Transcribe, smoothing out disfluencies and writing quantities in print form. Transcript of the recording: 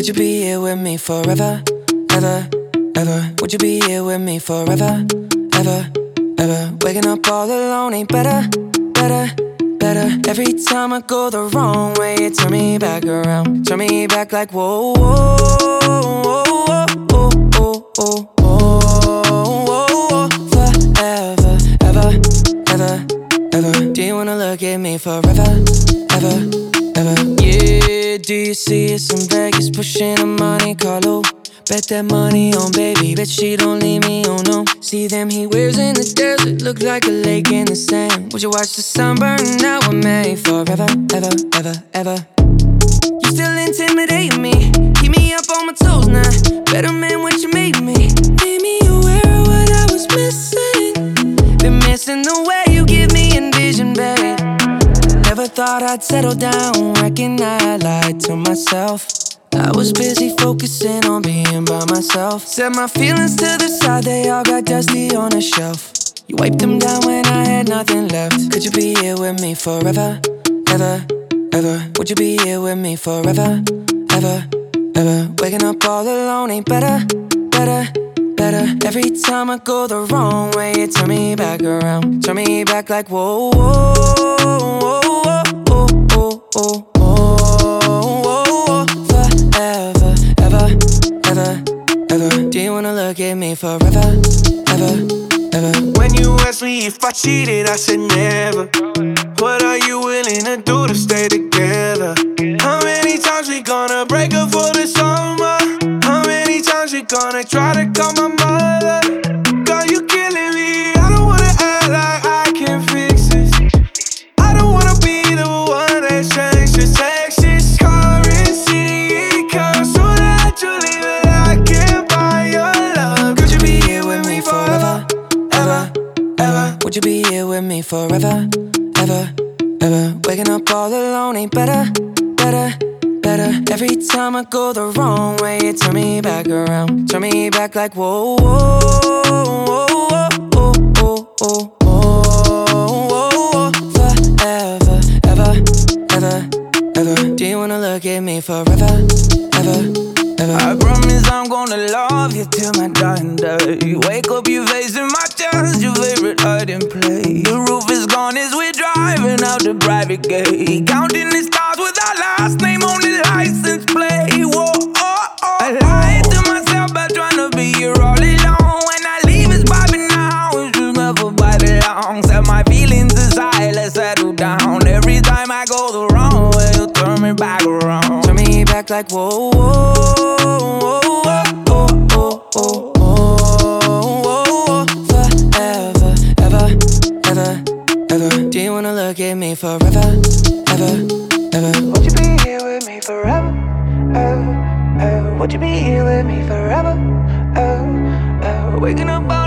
Could you be here with me forever, ever, ever? Would you be here with me forever, ever, ever? Waking up all alone ain't better, better, better. Every time I go the wrong way, you turn me back around. Turn me back like whoa, whoa, whoa, whoa, whoa, whoa, whoa. Forever, ever, ever, ever. Do you wanna look at me forever, ever, ever? Yeah, do you see it's in Vegas pushing a Monte Carlo? Bet that money on baby, bet she don't leave me, oh no. See them heat waves in the desert, look like a lake in the sand. Would you watch the sun burn out? We're made forever, ever, ever, ever. You still intimidate me, keep me up on my toes now. Better man what you made me. Made me aware of what I was missing. Been missing the way you give me envision, babe. Never thought I'd settle down, reckon I lied to myself. I was busy focusing on being by myself. Set my feelings to the side, they all got dusty on a shelf. You wiped them down when I had nothing left. Could you be here with me forever, ever, ever? Would you be here with me forever, ever, ever? Waking up all alone ain't better, better, better. Every time I go the wrong way, you turn me back around. Turn me back like whoa, whoa, whoa, whoa, whoa, whoa, whoa. Forever, ever, ever, ever. Do you wanna look at me forever, ever, ever? When you asked me if I cheated, I said never. What are you willing to do to stay together? How many times we gonna break up for the summer? How many times we gonna try to call my mother? Girl, you killing me. I don't wanna act like I can fix this. I don't wanna be the one that changes sexist currency. It comes so naturally that I can't buy your love. Could you be here with me forever, ever, ever? Would you be here with me forever, ever, ever? Waking up all alone ain't better, better, better. Every time I go the wrong way, you turn me back around. Turn me back like whoa, whoa, whoa, whoa, whoa, whoa, whoa, whoa. Forever, ever, ever, ever. Do you wanna look at me forever, ever, ever? I promise I'm gonna love you till my dying day. Wake up, your face in my chest, your favorite hiding place. The roof is gone as we're driving out the private gate. Counting the stars with our last name on the license plate. Whoa, oh, oh. I lied to myself by trying to be here all alone. When I leave, it's vibing now, it's just never by the long. Set my feelings aside, let's settle down. Every time I go the wrong way, you turn me back around. Turn me back like whoa, whoa, whoa, whoa, whoa, whoa, whoa. Forever, ever, ever, ever. Do you wanna look at me forever, ever, ever? Would you be here with me forever? Would you be here with me forever? Waking up